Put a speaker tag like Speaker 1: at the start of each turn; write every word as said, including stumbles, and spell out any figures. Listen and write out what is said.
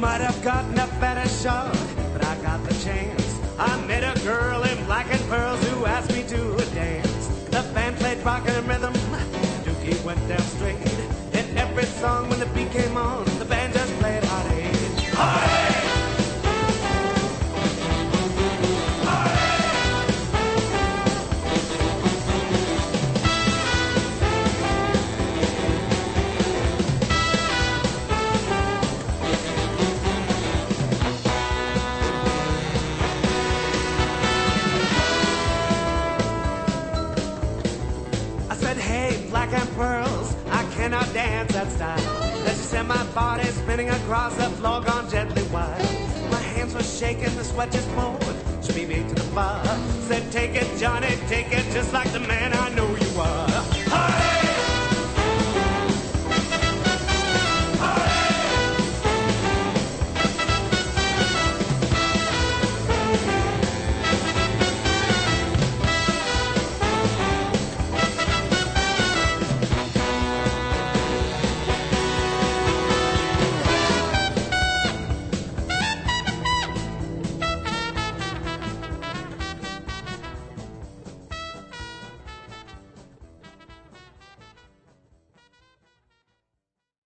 Speaker 1: might have gotten a better shot, but I got the chance. I met a girl in black and pearls who asked me to dance. The band played rock and rhythm, Dookie went down straight. In every song when the beat came on, the band just played Heartache. Heartache! Black and pearls, I cannot dance that style. As you said, my body spinning across the floor, gone gently wild. My hands were shaking, the sweat just poured. She beat me to the bar. Said, take it, Johnny, take it, just like the man I know you are.